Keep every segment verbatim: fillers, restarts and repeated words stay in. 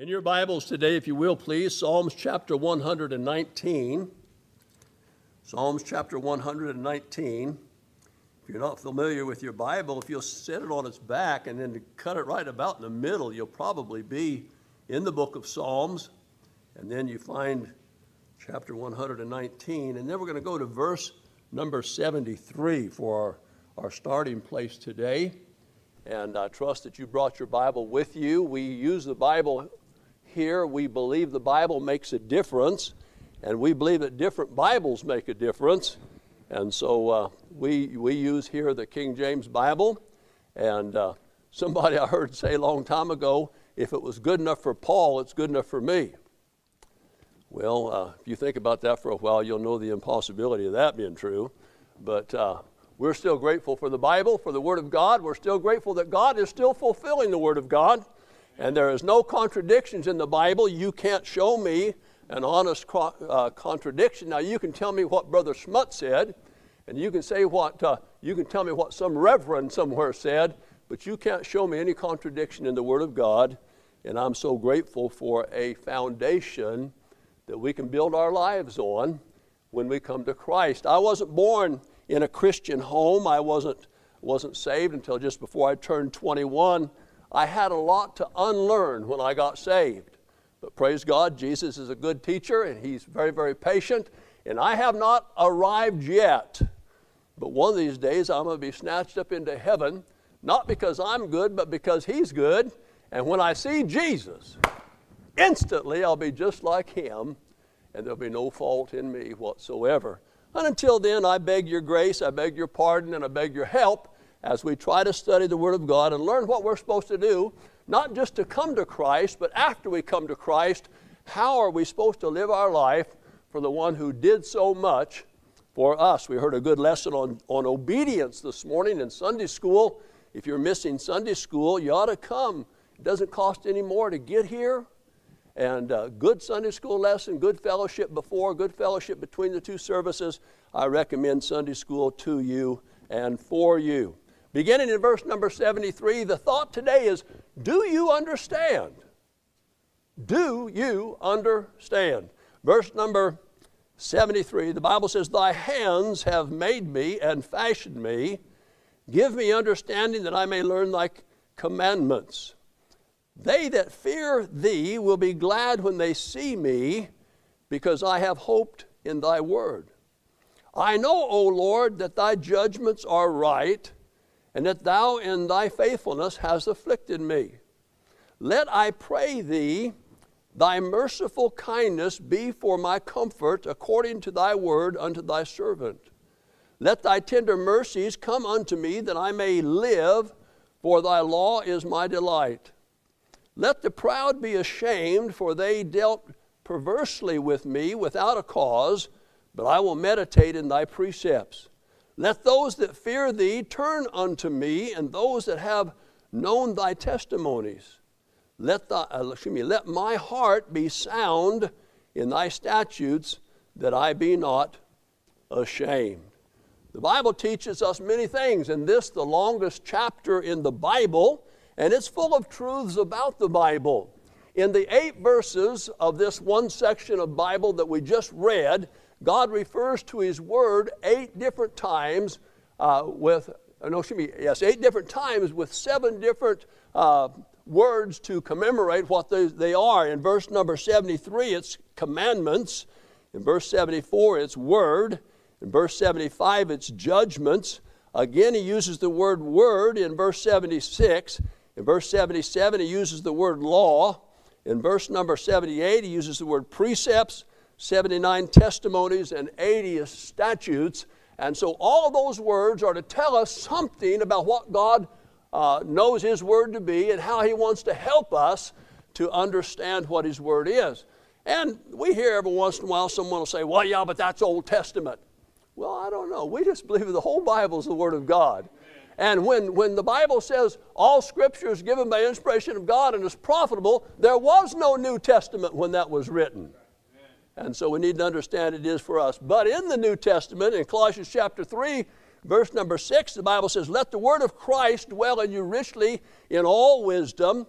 In your Bibles today, if you will, please, Psalms chapter one hundred nineteen. Psalms chapter one hundred nineteen. If you're not familiar with your Bible, if you'll set it on its back and then cut it right about in the middle, you'll probably be in the book of Psalms. And then you find chapter one hundred nineteen. And then we're going to go to verse number seventy-three for our, our starting place today. And I trust that you brought your Bible with you. We use the Bible here. We believe the Bible makes a difference, and we believe that different Bibles make a difference. And so uh, we we use here the King James Bible. And uh, somebody I heard say a long time ago, if it was good enough for Paul, it's good enough for me. Well, uh, if you think about that for a while, you'll know the impossibility of that being true. But uh, we're still grateful for the Bible, for the Word of God. We're still grateful that God is still fulfilling the Word of God. And there is no contradictions in the Bible. You can't show me an honest co- uh, contradiction. Now, you can tell me what Brother Schmutz said, and you can say what, uh, you can tell me what some reverend somewhere said, but you can't show me any contradiction in the Word of God. And I'm so grateful for a foundation that we can build our lives on when we come to Christ. I wasn't born in a Christian home. I wasn't, wasn't saved until just before I turned twenty-one. I had a lot to unlearn when I got saved. But praise God, Jesus is a good teacher, and He's very, very patient. And I have not arrived yet. But one of these days, I'm going to be snatched up into heaven, not because I'm good, but because He's good. And when I see Jesus, instantly I'll be just like Him, and there'll be no fault in me whatsoever. And until then, I beg your grace, I beg your pardon, and I beg your help as we try to study the Word of God and learn what we're supposed to do, not just to come to Christ, but after we come to Christ, how are we supposed to live our life for the one who did so much for us? We heard a good lesson on, on obedience this morning in Sunday school. If you're missing Sunday school, you ought to come. It doesn't cost any more to get here. And uh, good Sunday school lesson, good fellowship before, good fellowship between the two services. I recommend Sunday school to you and for you. Beginning in verse number seventy-three, the thought today is, do you understand? Do you understand? Verse number seventy-three, the Bible says, thy hands have made me and fashioned me. Give me understanding that I may learn thy commandments. They that fear thee will be glad when they see me, because I have hoped in thy word. I know, O Lord, that thy judgments are right, and that thou in thy faithfulness hast afflicted me. Let, I pray thee, thy merciful kindness be for my comfort, according to thy word unto thy servant. Let thy tender mercies come unto me, that I may live, for thy law is my delight. Let the proud be ashamed, for they dealt perversely with me without a cause, but I will meditate in thy precepts. Let those that fear thee turn unto me, and those that have known thy testimonies. Let, thy, uh, excuse me, let my heart be sound in thy statutes, that I be not ashamed. The Bible teaches us many things, and this the longest chapter in the Bible, and it's full of truths about the Bible. In the eight verses of this one section of Bible that we just read, God refers to His Word eight different times uh, with, no, excuse me, yes, eight different times with seven different uh, words to commemorate what they, they are. In verse number seventy-three, it's commandments. In verse seventy-four, it's word. In verse seventy-five, it's judgments. Again, he uses the word word in verse seventy-six. In verse seventy-seven, he uses the word law. In verse number seventy-eight, he uses the word precepts. seventy-nine testimonies, and eighty statutes. And so all of those words are to tell us something about what God uh, knows His Word to be and how He wants to help us to understand what His Word is. And we hear every once in a while someone will say, well, yeah, but that's Old Testament. Well, I don't know. We just believe the whole Bible is the Word of God. And when, when the Bible says all Scripture is given by inspiration of God and is profitable, there was no New Testament when that was written. And so we need to understand it is for us. But in the New Testament, in Colossians chapter three, verse number six, the Bible says, let the word of Christ dwell in you richly in all wisdom,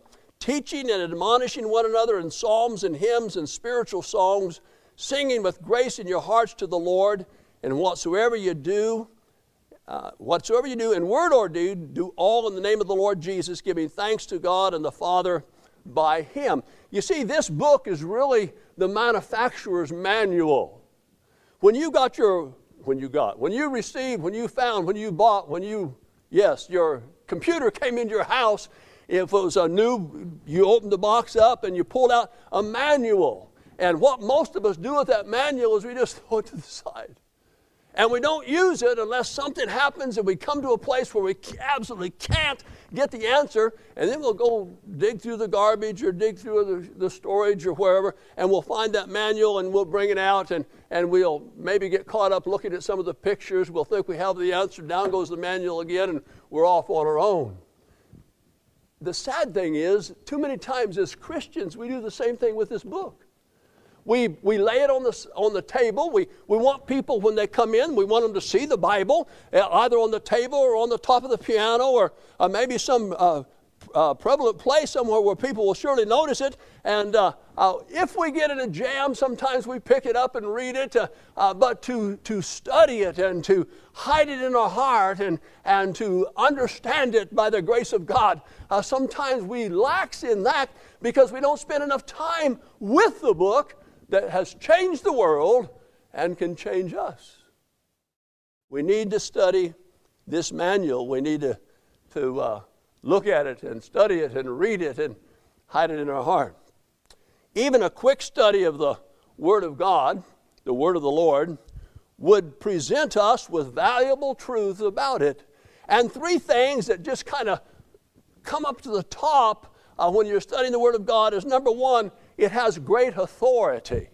teaching and admonishing one another in psalms and hymns and spiritual songs, singing with grace in your hearts to the Lord, and whatsoever you do, uh, whatsoever you do in word or deed, do all in the name of the Lord Jesus, giving thanks to God and the Father by Him. You see, this book is really the manufacturer's manual. When you got your, when you got, when you received, when you found, when you bought, when you, yes, your computer came into your house, if it was a new, you opened the box up and you pulled out a manual. And what most of us do with that manual is we just throw it to the side. And we don't use it unless something happens and we come to a place where we absolutely can't get the answer, and then we'll go dig through the garbage or dig through the, the storage or wherever, and we'll find that manual and we'll bring it out, and, and we'll maybe get caught up looking at some of the pictures. We'll think we have the answer. Down goes the manual again, and we're off on our own. The sad thing is, too many times as Christians, we do the same thing with this book. We, we lay it on the, on the table. We, we want people, when they come in, we want them to see the Bible, uh, either on the table or on the top of the piano, or uh, maybe some uh, uh, prevalent place somewhere where people will surely notice it. And uh, uh, if we get in a jam, sometimes we pick it up and read it. Uh, uh, but to, to study it and to hide it in our heart and, and to understand it by the grace of God, uh, sometimes we lax in that because we don't spend enough time with the book that has changed the world and can change us. We need to study this manual. We need to, to uh, look at it and study it and read it and hide it in our heart. Even a quick study of the Word of God, the Word of the Lord, would present us with valuable truths about it. And three things that just kind of come up to the top uh, when you're studying the Word of God is, number one, it has great authority.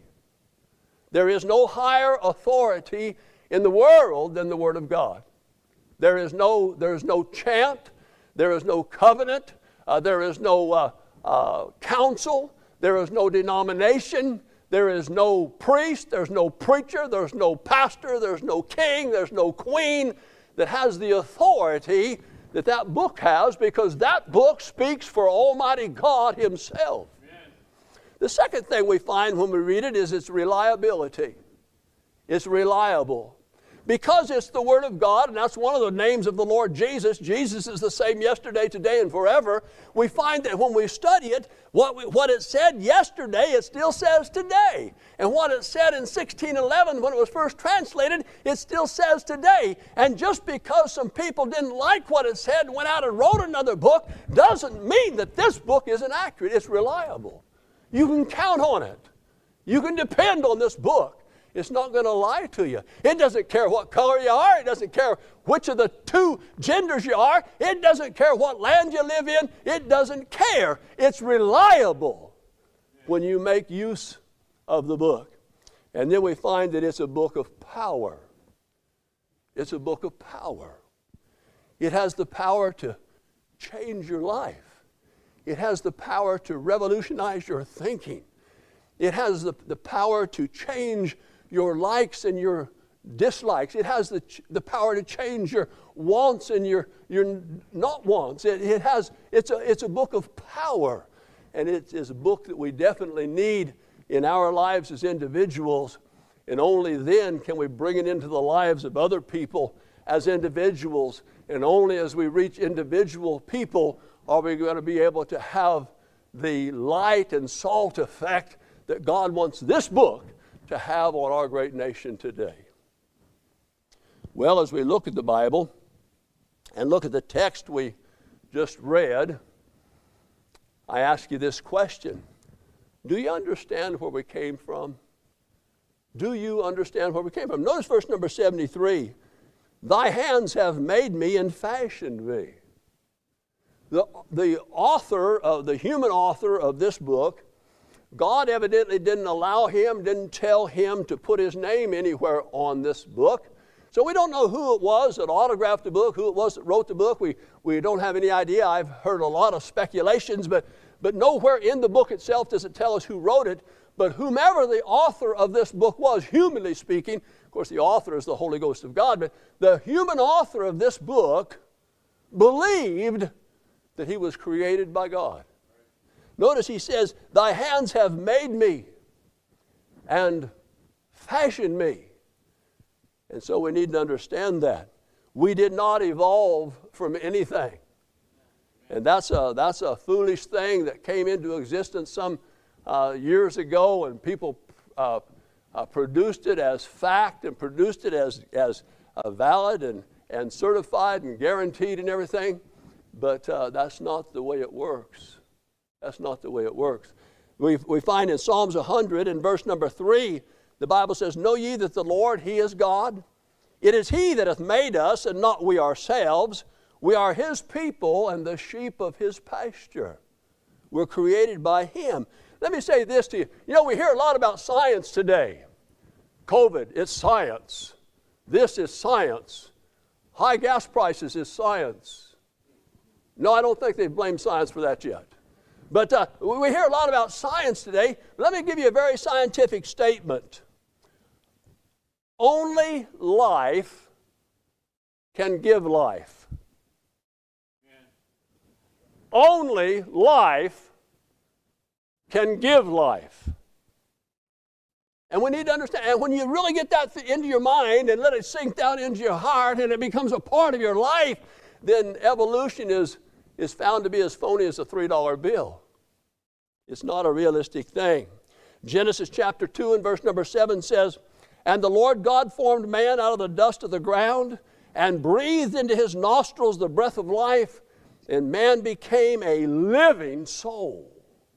There is no higher authority in the world than the Word of God. There is no, there is no chant, there is no covenant, uh, there is no uh, uh, council, there is no denomination, there is no priest, there's no preacher, there's no pastor, there's no king, there's no queen that has the authority that that book has, because that book speaks for Almighty God Himself. The second thing we find when we read it is its reliability. It's reliable. Because it's the Word of God, and that's one of the names of the Lord Jesus. Jesus is the same yesterday, today, and forever. We find that when we study it, what, we, what it said yesterday, it still says today. And what it said in sixteen eleven when it was first translated, it still says today. And just because some people didn't like what it said and went out and wrote another book, doesn't mean that this book isn't accurate. It's reliable. You can count on it. You can depend on this book. It's not going to lie to you. It doesn't care what color you are. It doesn't care which of the two genders you are. It doesn't care what land you live in. It doesn't care. It's reliable when you make use of the book. And then we find that it's a book of power. It's a book of power. It has the power to change your life. It has the power to revolutionize your thinking. It has the, the power to change your likes and your dislikes. It has the, the power to change your wants and your, your not wants. It, it has, it's, a, it's a book of power. And it is a book that we definitely need in our lives as individuals. And only then can we bring it into the lives of other people as individuals. And only as we reach individual people are we going to be able to have the light and salt effect that God wants this book to have on our great nation today. Well, as we look at the Bible and look at the text we just read, I ask you this question. Do you understand where we came from? Do you understand where we came from? Notice verse number seventy-three. Thy hands have made me and fashioned me. The, the author, of the human author of this book, God evidently didn't allow him, didn't tell him to put his name anywhere on this book. So we don't know who it was that autographed the book, who it was that wrote the book. We, we don't have any idea. I've heard a lot of speculations, but, but nowhere in the book itself does it tell us who wrote it. But whomever the author of this book was, humanly speaking, of course the author is the Holy Ghost of God, but the human author of this book believed that he was created by God. Notice he says, thy hands have made me and fashioned me. And so we need to understand that. We did not evolve from anything. And that's a, that's a foolish thing that came into existence some uh, years ago, and people uh, uh, produced it as fact and produced it as, as uh, valid and, and certified and guaranteed and everything. But uh, that's not the way it works. That's not the way it works. We, we find in Psalms one hundred in verse number three, the Bible says, know ye that the Lord, he is God. It is he that hath made us, and not we ourselves. We are his people and the sheep of his pasture. We're created by him. Let me say this to you. You know, we hear a lot about science today. COVID, it's science. This is science. High gas prices is science. No, I don't think they blame science for that yet. But uh, we hear a lot about science today. Let me give you a very scientific statement. Only life can give life. Only life can give life. And we need to understand, and when you really get that into your mind and let it sink down into your heart and it becomes a part of your life, then evolution is, is found to be as phony as a three dollar bill. It's not a realistic thing. Genesis chapter two and verse number seven says, and the Lord God formed man out of the dust of the ground and breathed into his nostrils the breath of life, and man became a living soul.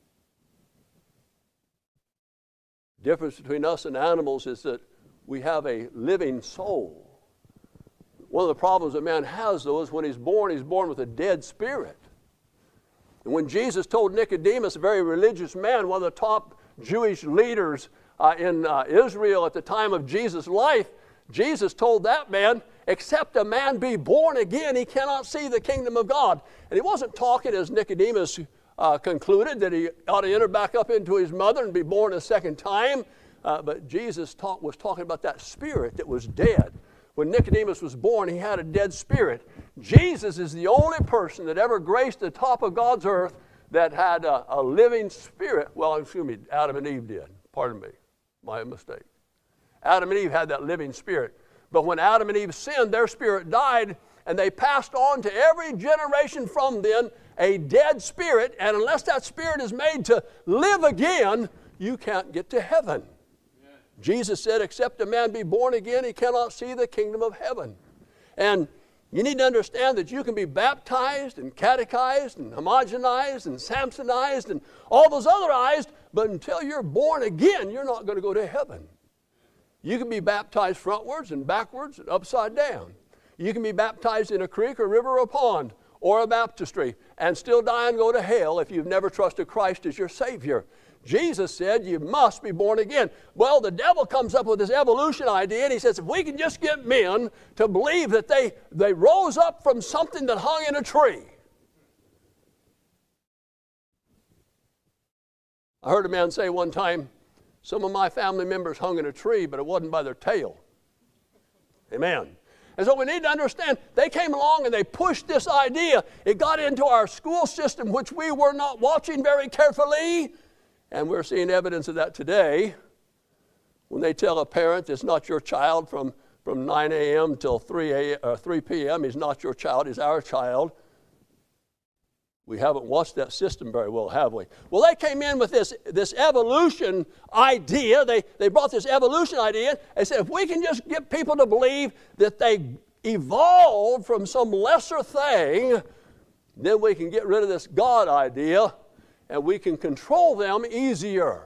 The difference between us and animals is that we have a living soul. One of the problems that man has, though, is when he's born, he's born with a dead spirit. And when Jesus told Nicodemus, a very religious man, one of the top Jewish leaders uh, in uh, Israel at the time of Jesus' life, Jesus told that man, except a man be born again, he cannot see the kingdom of God. And he wasn't talking, as Nicodemus uh, concluded, that he ought to enter back up into his mother and be born a second time. Uh, but Jesus talk, was talking about that spirit that was dead. When Nicodemus was born, he had a dead spirit. Jesus is the only person that ever graced the top of God's earth that had a, a living spirit. Well, excuse me, Adam and Eve did. Pardon me, my mistake. Adam and Eve had that living spirit. But when Adam and Eve sinned, their spirit died, and they passed on to every generation from then a dead spirit. And unless that spirit is made to live again, you can't get to heaven. Yeah. Jesus said, except a man be born again, he cannot see the kingdom of heaven. And you need to understand that you can be baptized and catechized and homogenized and Samsonized and all those other eyes, but until you're born again, you're not going to go to heaven. You can be baptized frontwards and backwards and upside down. You can be baptized in a creek or river or pond or a baptistry and still die and go to hell if you've never trusted Christ as your Savior. Jesus said you must be born again. Well, the devil comes up with this evolution idea, and he says if we can just get men to believe that they, they rose up from something that hung in a tree. I heard a man say one time, some of my family members hung in a tree, but it wasn't by their tail. Amen. And so we need to understand, they came along and they pushed this idea. It got into our school system, which we were not watching very carefully. And we're seeing evidence of that today. When they tell a parent it's not your child from, from nine a m till three p m, he's not your child, he's our child. We haven't watched that system very well, have we? Well, they came in with this, this evolution idea. They, they brought this evolution idea and said, if we can just get people to believe that they evolved from some lesser thing, then we can get rid of this God idea and we can control them easier.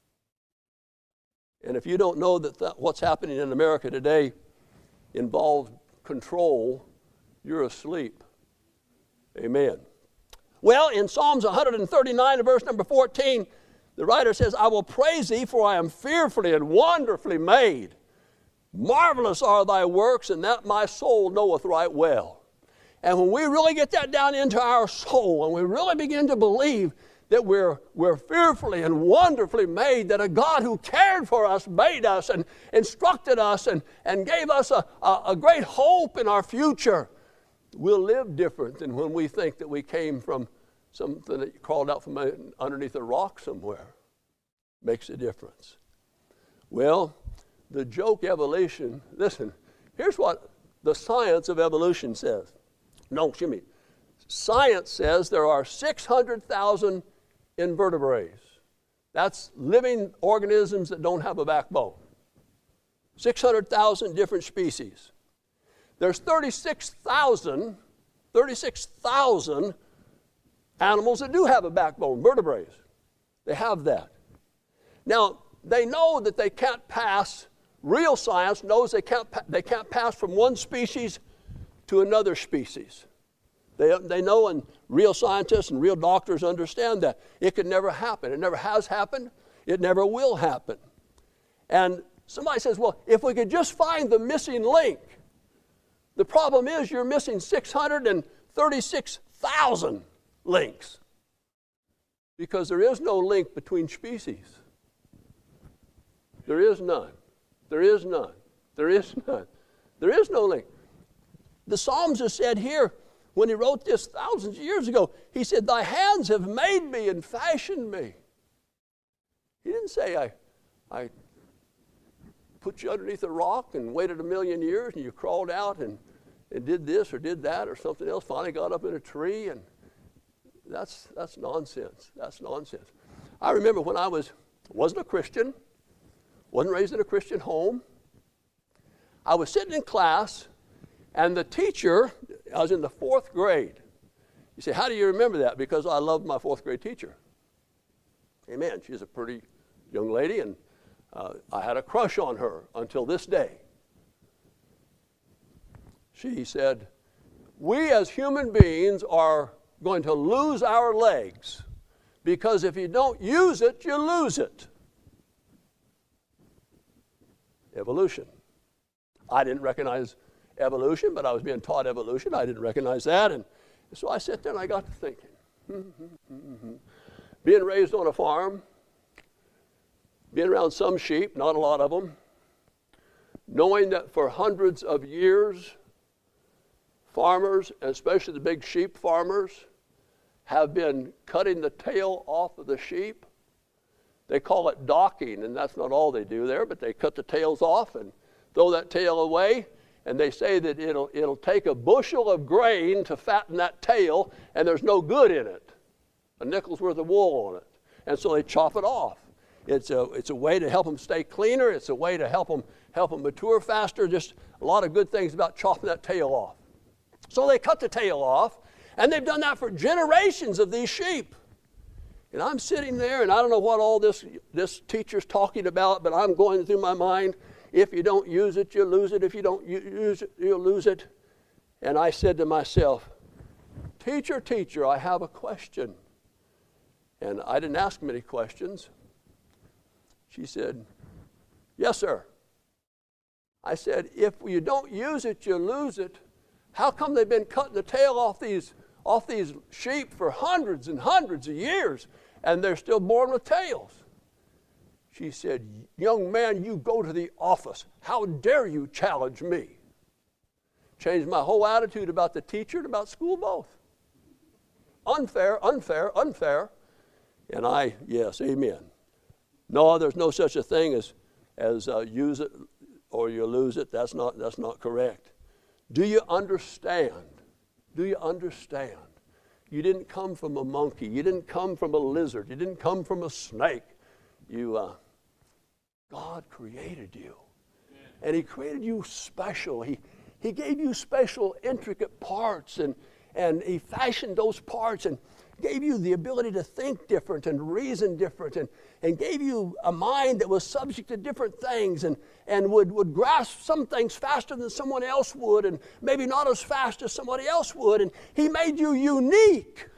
And if you don't know that, that what's happening in America today involves control, you're asleep. Amen. Well, in Psalms one thirty-nine, verse number fourteen, the writer says, I will praise thee, for I am fearfully and wonderfully made. Marvelous are thy works, and that my soul knoweth right well. And when we really get that down into our soul, and we really begin to believe that we're, we're fearfully and wonderfully made, that a God who cared for us made us and instructed us and, and gave us a, a, a great hope in our future, we'll live different than when we think that we came from something that crawled out from underneath a rock somewhere. Makes a difference. Well, the joke evolution, listen, here's what the science of evolution says. No, excuse me. Science says there are six hundred thousand invertebrates. That's living organisms that don't have a backbone. six hundred thousand different species. There's thirty-six thousand, thirty-six thousand animals that do have a backbone, vertebrates. They have that. Now, they know that they can't pass, real science knows they can't, they can't pass from one species to another species. They, they know, and real scientists and real doctors understand that. It could never happen. It never has happened. It never will happen. And somebody says, well, if we could just find the missing link. The problem is you're missing six hundred thirty-six thousand links because there is no link between species. There is none. There is none. There is none. There is no link. The Psalms are said here, when he wrote this thousands of years ago, he said, thy hands have made me and fashioned me. He didn't say, I, I put you underneath a rock and waited a million years and you crawled out and, and did this or did that or something else, finally got up in a tree. And that's, that's nonsense. That's nonsense. I remember when I was, wasn't a Christian, wasn't raised in a Christian home. I was sitting in class, and the teacher, I was in the fourth grade. You say, how do you remember that? Because I loved my fourth grade teacher. Amen. She's a pretty young lady, and uh, I had a crush on her until this day. She said, we as human beings are going to lose our legs because if you don't use it, you lose it. Evolution. I didn't recognize evolution, but I was being taught evolution. I didn't recognize that. And so I sat there and I got to thinking. Being raised on a farm, being around some sheep, not a lot of them, knowing that for hundreds of years, farmers, especially the big sheep farmers, have been cutting the tail off of the sheep. They call it docking, and that's not all they do there, but they cut the tails off and throw that tail away, and they say that it'll, it'll take a bushel of grain to fatten that tail, and there's no good in it. A nickel's worth of wool on it. And so they chop it off. It's a, it's a way to help them stay cleaner. It's a way to help them, help them mature faster. Just a lot of good things about chopping that tail off. So they cut the tail off, and they've done that for generations of these sheep. And I'm sitting there, and I don't know what all this, this teacher's talking about, but I'm going through my mind, if you don't use it, you lose it. If you don't use it, you'll lose it. And I said to myself, teacher, teacher, I have a question. And I didn't ask many questions. She said, yes, sir. I said, if you don't use it, you lose it. How come they've been cutting the tail off these, off these sheep for hundreds and hundreds of years, and they're still born with tails? She said, young man, you go to the office. How dare you challenge me? Changed my whole attitude about the teacher and about school both. Unfair, unfair, unfair. And I, yes, amen. No, there's no such a thing as, as uh, use it or you lose it. That's not, that's not correct. Do you understand? Do you understand? You didn't come from a monkey. You didn't come from a lizard. You didn't come from a snake. You, uh, God created you. And he created you special. He, he gave you special, intricate parts, and, and he fashioned those parts and gave you the ability to think different and reason different, and, and gave you a mind that was subject to different things and, and would, would grasp some things faster than someone else would, and maybe not as fast as somebody else would. And he made you unique.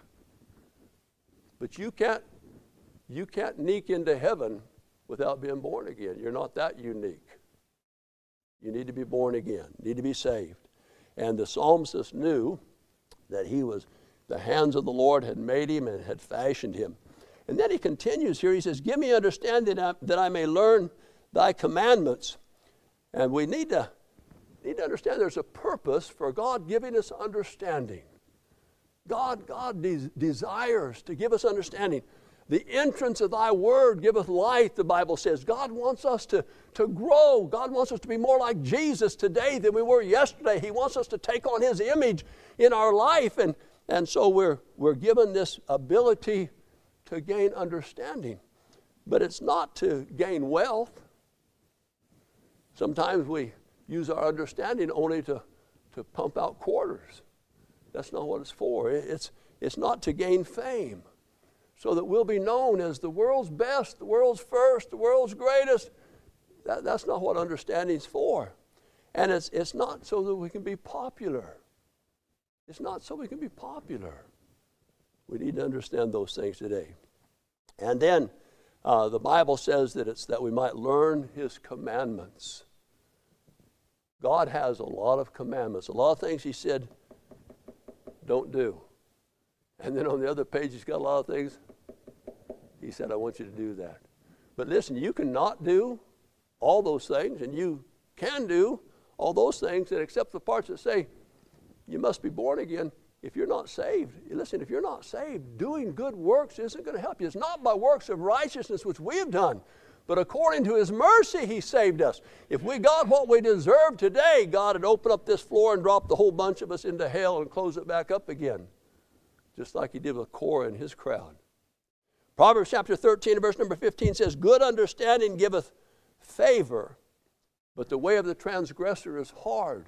But you can't, you can't sneak into heaven without being born again. You're not that unique. You need to be born again. You need to be saved. And the psalmist knew that he was, the hands of the Lord had made him and had fashioned him. And then he continues here. He says, give me understanding that I, that I may learn thy commandments. And we need to, need to understand there's a purpose for God giving us understanding. God, God de- desires to give us understanding. The entrance of thy word giveth light, the Bible says. God wants us to, to grow. God wants us to be more like Jesus today than we were yesterday. He wants us to take on his image in our life. And, and so we're, we're given this ability to gain understanding. But it's not to gain wealth. Sometimes we use our understanding only to, to pump out quarters. That's not what it's for. It's, it's not to gain fame, so that we'll be known as the world's best, the world's first, the world's greatest. That, that's not what understanding's for. And it's, it's not so that we can be popular. It's not so we can be popular. We need to understand those things today. And then uh, the Bible says that it's that we might learn his commandments. God has a lot of commandments, a lot of things he said don't do. And then on the other page, he's got a lot of things he said, I want you to do that. But listen, you cannot do all those things, and you can do all those things, and except the parts that say you must be born again. If you're not saved, listen, if you're not saved, doing good works isn't going to help you. It's not by works of righteousness which we have done, but according to his mercy he saved us. If we got what we deserve today, God would open up this floor and drop the whole bunch of us into hell and close it back up again, just like he did with Korah and his crowd. Proverbs chapter thirteen and verse number fifteen says, good understanding giveth favor, but the way of the transgressor is hard.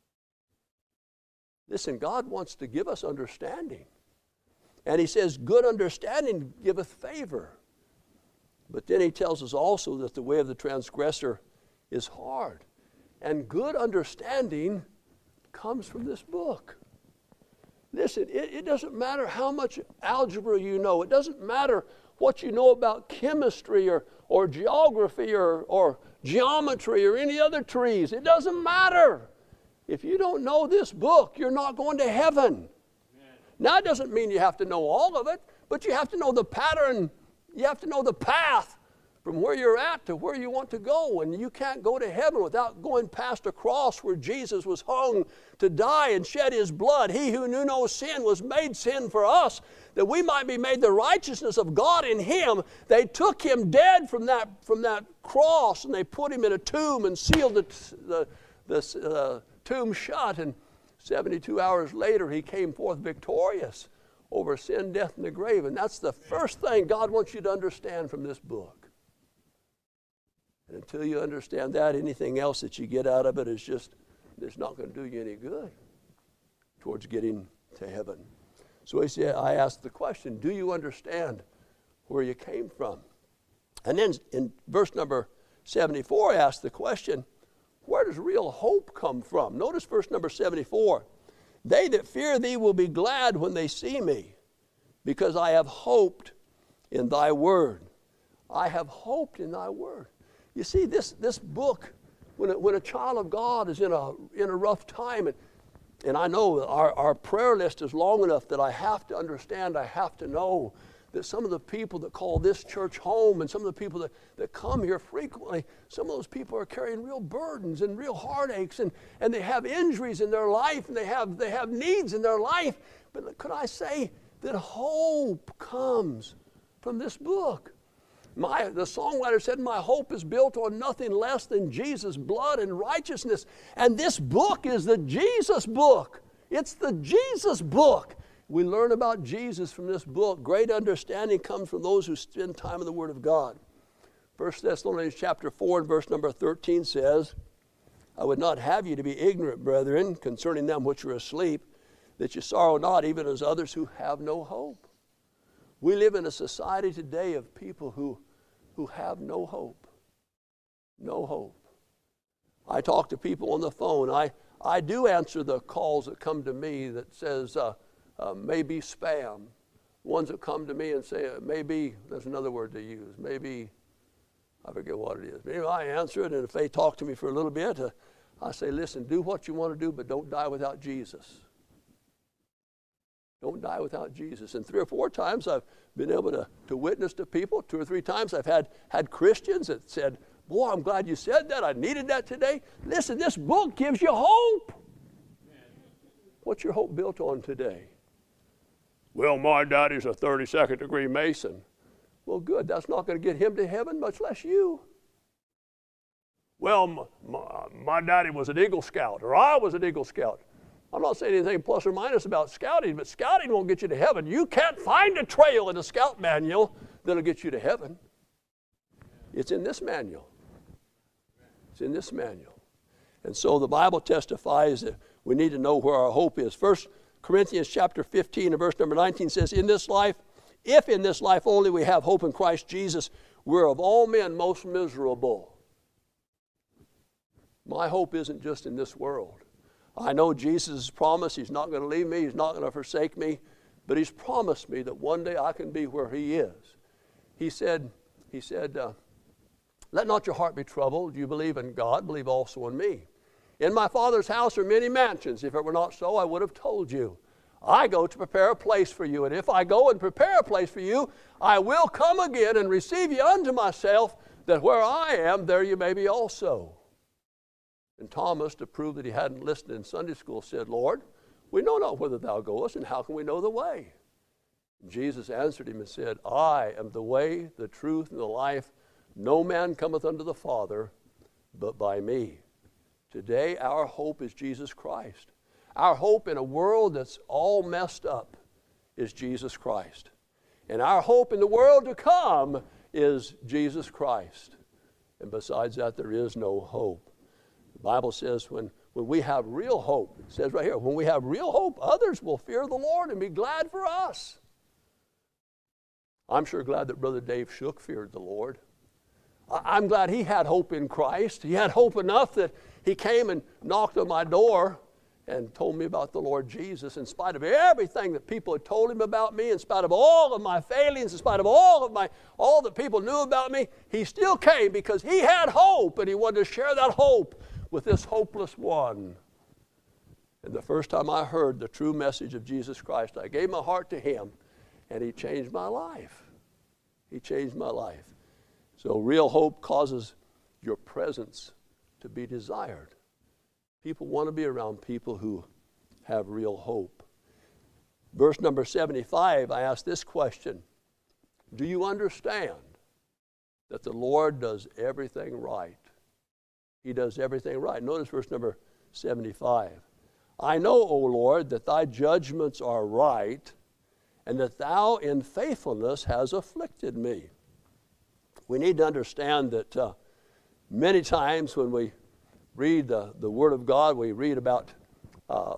Listen, God wants to give us understanding. And he says, good understanding giveth favor. But then he tells us also that the way of the transgressor is hard. And good understanding comes from this book. Listen, it, it doesn't matter how much algebra you know. It doesn't matter what you know about chemistry or, or geography or, or geometry or any other trees. It doesn't matter. If you don't know this book, you're not going to heaven. Amen. Now, it doesn't mean you have to know all of it, but you have to know the pattern. You have to know the path from where you're at to where you want to go. And you can't go to heaven without going past a cross where Jesus was hung to die and shed his blood. He who knew no sin was made sin for us, that we might be made the righteousness of God in him. They took him dead from that, from that cross, and they put him in a tomb and sealed the, the, the uh, tomb shut. And seventy-two hours later, he came forth victorious over sin, death, and the grave. And that's the first thing God wants you to understand from this book. And until you understand that, anything else that you get out of it is just, it's not going to do you any good towards getting to heaven. So he said, I asked the question, do you understand where you came from? And then in verse number seventy-four, I asked the question, where does real hope come from? Notice verse number seventy-four. They that fear thee will be glad when they see me, because I have hoped in thy word. I have hoped in thy word. You see, this, this book, when a, when a child of God is in a, in a rough time, and, and I know our, our prayer list is long enough that I have to understand, I have to know that some of the people that call this church home and some of the people that, that come here frequently, some of those people are carrying real burdens and real heartaches, and, and they have injuries in their life, and they have, they have needs in their life. But could I say that hope comes from this book? My, the songwriter said, my hope is built on nothing less than Jesus' blood and righteousness. And this book is the Jesus book. It's the Jesus book. We learn about Jesus from this book. Great understanding comes from those who spend time in the Word of God. First Thessalonians chapter four and verse number thirteen says, I would not have you to be ignorant, brethren, concerning them which are asleep, that you sorrow not, even as others who have no hope. We live in a society today of people who, who have no hope. No hope. I talk to people on the phone. I, I do answer the calls that come to me that says, uh, Uh, maybe spam. Ones that come to me and say, uh, maybe, there's another word to use, maybe, I forget what it is. Maybe I answer it, and if they talk to me for a little bit, uh, I say, listen, do what you want to do, but don't die without Jesus. Don't die without Jesus. And three or four times I've been able to, to witness to people. Two or three times I've had, had Christians that said, boy, I'm glad you said that. I needed that today. Listen, this book gives you hope. What's your hope built on today? Well, my daddy's a thirty-second degree Mason. Well, good. That's not going to get him to heaven, much less you. Well, my, my, my daddy was an Eagle Scout, or I was an Eagle Scout. I'm not saying anything plus or minus about scouting, but scouting won't get you to heaven. You can't find a trail in a scout manual that'll get you to heaven. It's in this manual. It's in this manual. And so the Bible testifies that we need to know where our hope is. First Corinthians chapter fifteen and verse number nineteen says, in this life, if in this life only we have hope in Christ Jesus, we're of all men most miserable. My hope isn't just in this world. I know Jesus has promised he's not going to leave me, he's not going to forsake me, but he's promised me that one day I can be where he is. He said, he said, uh, let not your heart be troubled. You believe in God, believe also in me. In my Father's house are many mansions. If it were not so, I would have told you. I go to prepare a place for you. And if I go and prepare a place for you, I will come again and receive you unto myself, that where I am, there you may be also. And Thomas, to prove that he hadn't listened in Sunday school, said, Lord, we know not whither thou goest, and how can we know the way? And Jesus answered him and said, I am the way, the truth, and the life. No man cometh unto the Father but by me. Today, our hope is Jesus Christ. Our hope in a world that's all messed up is Jesus Christ. And our hope in the world to come is Jesus Christ. And besides that, there is no hope. The Bible says when, when we have real hope, it says right here, when we have real hope, others will fear the Lord and be glad for us. I'm sure glad that Brother Dave Shook feared the Lord. I'm glad he had hope in Christ. He had hope enough that he came and knocked on my door and told me about the Lord Jesus. In spite of everything that people had told him about me, in spite of all of my failings, in spite of all of my, all that people knew about me, he still came because he had hope, and he wanted to share that hope with this hopeless one. And the first time I heard the true message of Jesus Christ, I gave my heart to him, and he changed my life. He changed my life. So real hope causes your presence to be desired. People want to be around people who have real hope. Verse number seventy-five, I ask this question. Do you understand that the Lord does everything right? He does everything right. Notice verse number seventy-five. I know, O Lord, that thy judgments are right, and that thou in faithfulness has afflicted me. We need to understand that uh, many times when we read the, the Word of God, we read about, uh,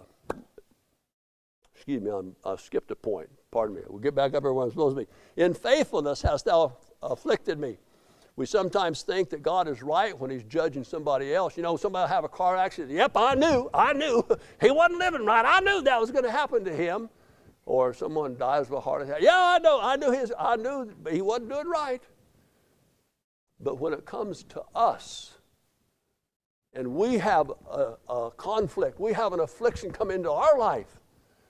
excuse me, I'm, I skipped a point. Pardon me. We'll get back up here where I'm supposed to be. In faithfulness hast thou afflicted me. We sometimes think that God is right when he's judging somebody else. You know, somebody will have a car accident. Yep, I knew, I knew. He wasn't living right. I knew that was going to happen to him. Or someone dies of a heart attack. Yeah, I know, I knew his, I knew he wasn't doing right. But when it comes to us, and we have a, a conflict, we have an affliction come into our life,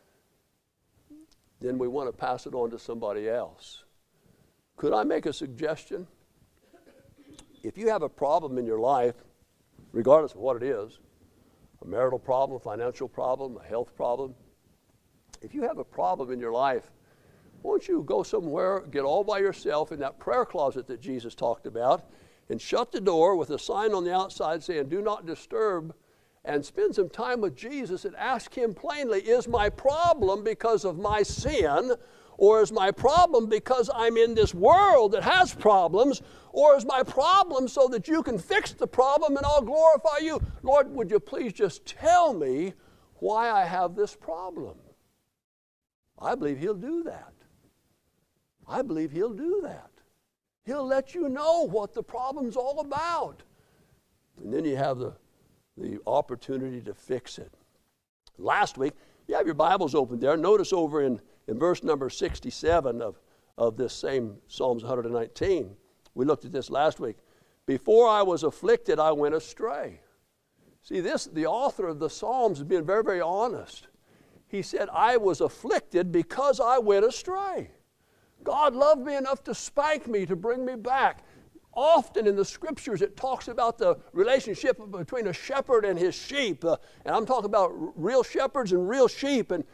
then we want to pass it on to somebody else. Could I make a suggestion? If you have a problem in your life, regardless of what it is, a marital problem, a financial problem, a health problem, if you have a problem in your life, won't you go somewhere, get all by yourself in that prayer closet that Jesus talked about, and shut the door with a sign on the outside saying, do not disturb, and spend some time with Jesus and ask him plainly, is my problem because of my sin, or is my problem because I'm in this world that has problems, or is my problem so that you can fix the problem and I'll glorify you? Lord, would you please just tell me why I have this problem? I believe he'll do that. I believe he'll do that. He'll let you know what the problem's all about. And then you have the, the opportunity to fix it. Last week, you have your Bibles open there. Notice over in, in verse number sixty-seven of, of this same Psalms one nineteen. We looked at this last week. Before I was afflicted, I went astray. See, this, the author of the Psalms has been very, very honest. He said, I was afflicted because I went astray. God loved me enough to spank me, to bring me back. Often in the scriptures it talks about the relationship between a shepherd and his sheep. Uh, and I'm talking about real shepherds and real sheep. And,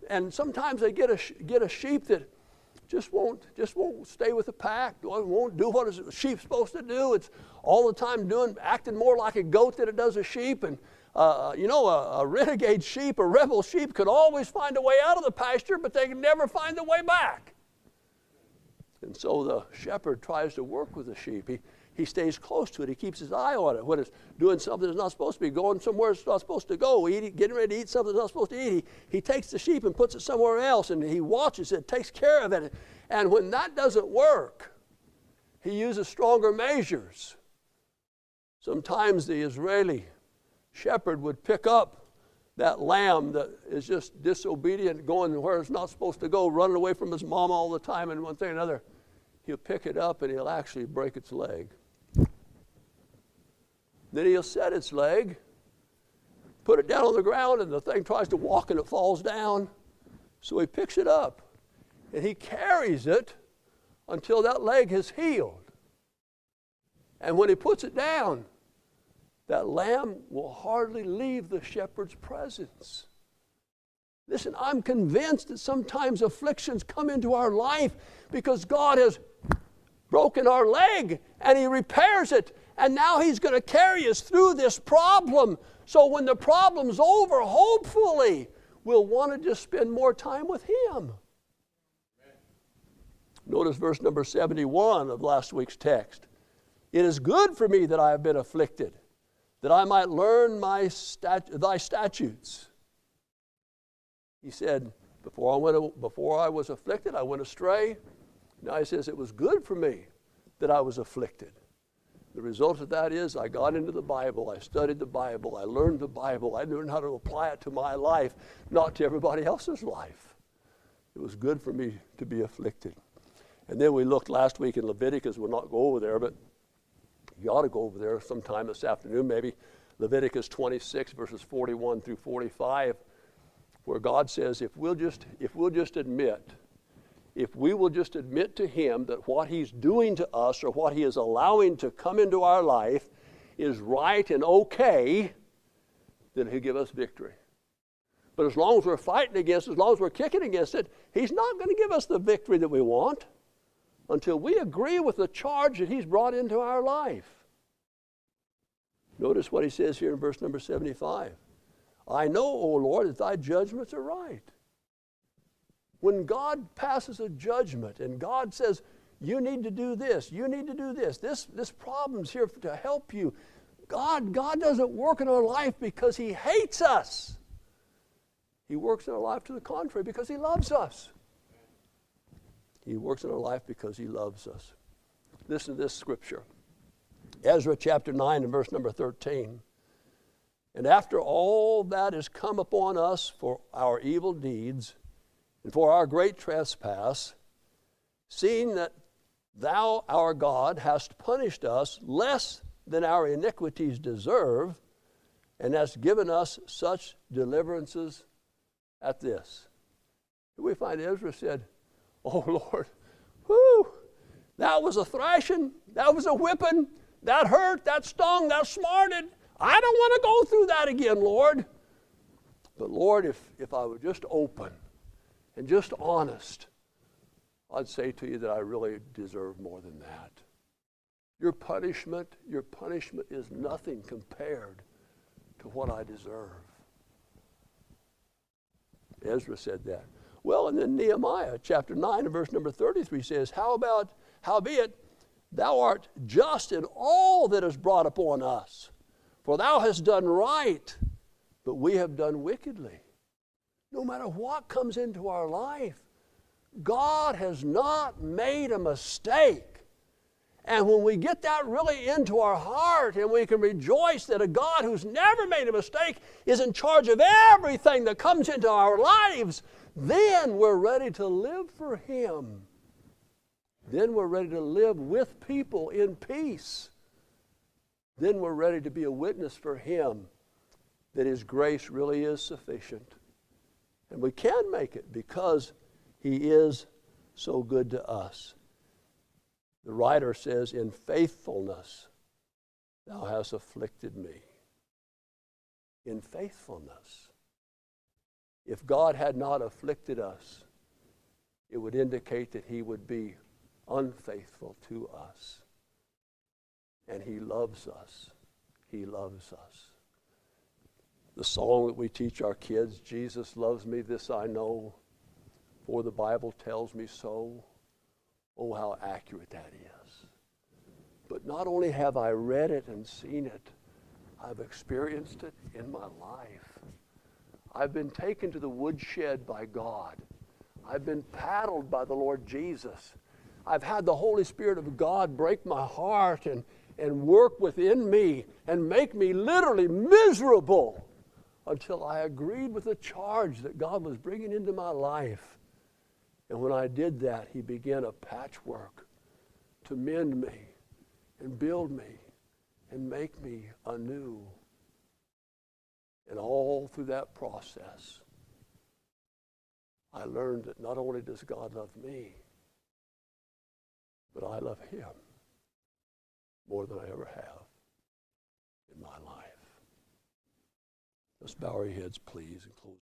and sometimes they get a, get a sheep that just won't, just won't stay with the pack, won't do what a sheep's supposed to do. It's all the time doing, acting more like a goat than it does a sheep. And uh, you know, a, a renegade sheep, a rebel sheep could always find a way out of the pasture, but they can never find the way back. And so the shepherd tries to work with the sheep. He, he stays close to it. He keeps his eye on it. When it's doing something it's not supposed to be, going somewhere it's not supposed to go, eating, getting ready to eat something it's not supposed to eat, he, he takes the sheep and puts it somewhere else, and he watches it, takes care of it. And when that doesn't work, he uses stronger measures. Sometimes the Israeli shepherd would pick up that lamb that is just disobedient, going where it's not supposed to go, running away from his mom all the time, and one thing or another. He'll pick it up and he'll actually break its leg. Then he'll set its leg, put it down on the ground, and the thing tries to walk and it falls down. So he picks it up and he carries it until that leg has healed. And when he puts it down, that lamb will hardly leave the shepherd's presence. Listen, I'm convinced that sometimes afflictions come into our life because God has broken our leg and he repairs it, and now he's going to carry us through this problem. So when the problem's over, hopefully we'll want to just spend more time with him. Notice verse number seventy-one of last week's text. It is good for me that I have been afflicted, that I might learn my stat- thy statutes. He said, before I, went, before I was afflicted, I went astray. Now he says, it was good for me that I was afflicted. The result of that is I got into the Bible, I studied the Bible, I learned the Bible, I learned how to apply it to my life, not to everybody else's life. It was good for me to be afflicted. And then we looked last week in Leviticus. We'll not go over there, but you ought to go over there sometime this afternoon, maybe. Leviticus twenty-six, verses forty-one through forty-five, where God says, if we'll just, if we'll just admit, if we will just admit to him that what he's doing to us or what he is allowing to come into our life is right and okay, then he'll give us victory. But as long as we're fighting against it, as long as we're kicking against it, he's not going to give us the victory that we want until we agree with the charge that he's brought into our life. Notice what he says here in verse number seventy-five. I know, O Lord, that thy judgments are right. When God passes a judgment and God says, you need to do this, you need to do this, this, this problem's here to help you, God, God doesn't work in our life because he hates us. He works in our life to the contrary because he loves us. He works in our life because he loves us. Listen to this scripture. Ezra chapter nine and verse number thirteen. And after all that is come upon us for our evil deeds and for our great trespass, seeing that thou, our God, hast punished us less than our iniquities deserve, and hast given us such deliverances at this. We find Ezra said, oh Lord, whoo, that was a thrashing, that was a whipping, that hurt, that stung, that smarted. I don't want to go through that again, Lord. But Lord, if, if I were just open and just honest, I'd say to you that I really deserve more than that. Your punishment, your punishment is nothing compared to what I deserve. Ezra said that. Well, and then Nehemiah chapter nine and verse number thirty-three says, How about, howbeit, thou art just in all that is brought upon us, for thou hast done right, but we have done wickedly. No matter what comes into our life, God has not made a mistake. And when we get that really into our heart and we can rejoice that a God who's never made a mistake is in charge of everything that comes into our lives, then we're ready to live for him. Then we're ready to live with people in peace. Then we're ready to be a witness for him that his grace really is sufficient. And we can make it because he is so good to us. The writer says, in faithfulness thou hast afflicted me. In faithfulness. If God had not afflicted us, it would indicate that he would be unfaithful to us. And he loves us. He loves us. The song that we teach our kids, Jesus loves me, this I know, for the Bible tells me so. Oh, how accurate that is. But not only have I read it and seen it, I've experienced it in my life. I've been taken to the woodshed by God. I've been paddled by the Lord Jesus. I've had the Holy Spirit of God break my heart and, and work within me and make me literally miserable until I agreed with the charge that God was bringing into my life. And when I did that, he began a patchwork to mend me and build me and make me anew. And all through that process, I learned that not only does God love me, but I love him more than I ever have in my life. Let's bow our heads, please, and close.